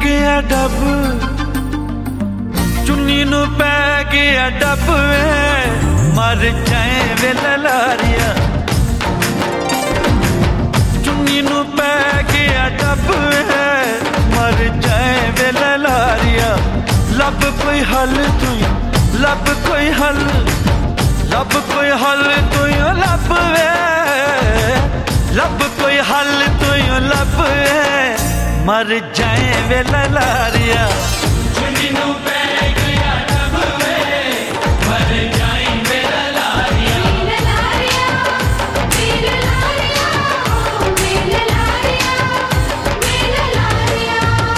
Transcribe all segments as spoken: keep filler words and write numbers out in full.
गया डब, चुन्नी नू पै गया डब, मर जाए वे ललारिया। चुन्नी नू पै गया डब, मर जाए वे ललारिया। लब कोई हल तू, लब कोई हल, लब कोई हल तू लब वे, लब कोई हल तू लब वे, मर जाए वे ललारिया। चुन्नी नू पै गया डब वे, मर जाए वे ललारिया। ललारिया मेरे लारिया, मेरे लारिया, मेरे लारिया।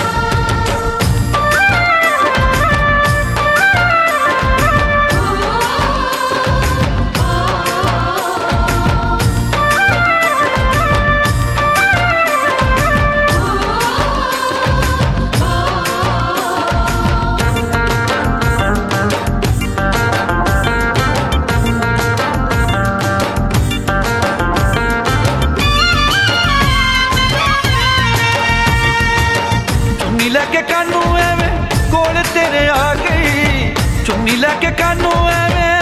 चुन्नी लैके कानू एवें कोल तेरे आ गई, चुन्नी लैके कानू एवें,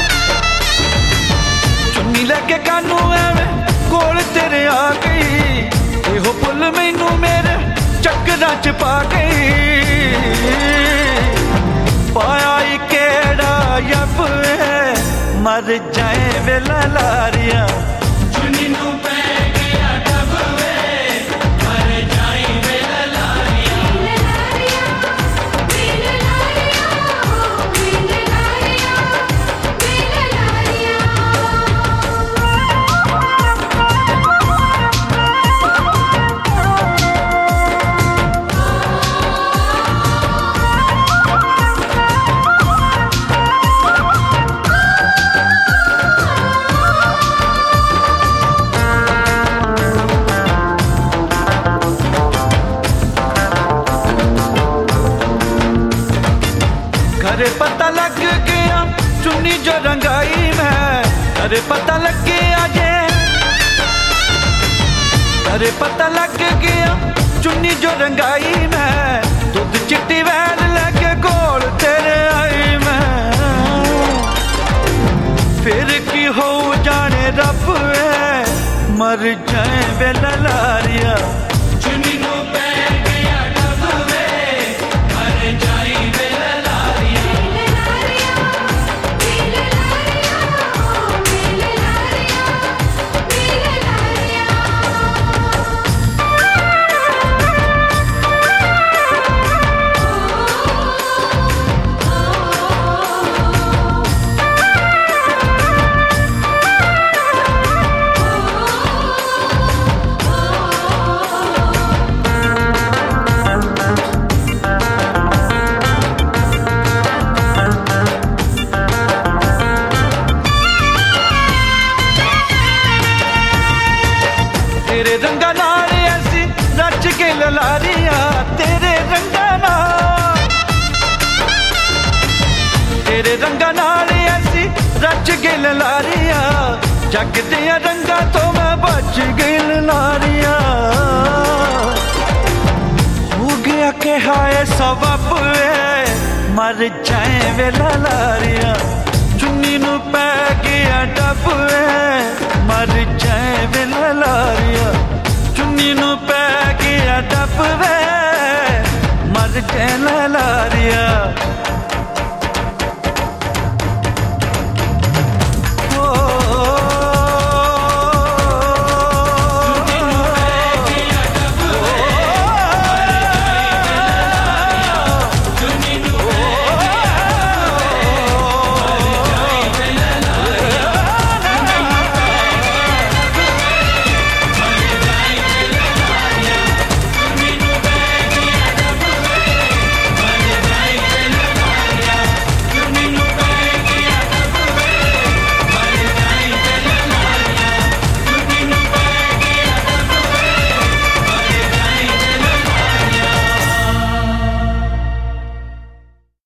चुन्नी लैके कानू एवें कोल तेरे आ गई। एहो पुल मैनू मेरे चक्करां च पा गई, पाया ई केड़ा यब है, मर जाए वे ललारिया। चुन्नी नू पै गया डब वे, मर जाए वे ललारिया। ललारिया मेरे लारिया, मेरे लारिया, मेरे लारिया। घरे पता लग गया चुन्नी जो रंगाई मैं, अरे पता लग गया जे, अरे पता लग गया चुन्नी जो रंगाई मैं। दूध चिट्टी वैन लेके कोल तेरे आई मैं, फिर की हो जाने रब है, मर जाए वे ललारिया। चुन्नी नू पै गया डब वे, मर जाए वे ललारिया। ललारिया मेरे लारिया, मेरे लारिया, मेरे लारिया। तेरे रंगा नाल ऐसी रच के ललारिया, तेरे रंगा नाल, तेरे रंगा नाल ऐसी रच के ललारिया। जग दिया रंगा तो मैं बच गई ललारिया। हो गया के हाय सबब है, मर जाए वे ललारिया। चुन्नी नू पै गया डब है, मर जाए वे ललारिया। चुन्नी नू पै गया डब वे, मर जाए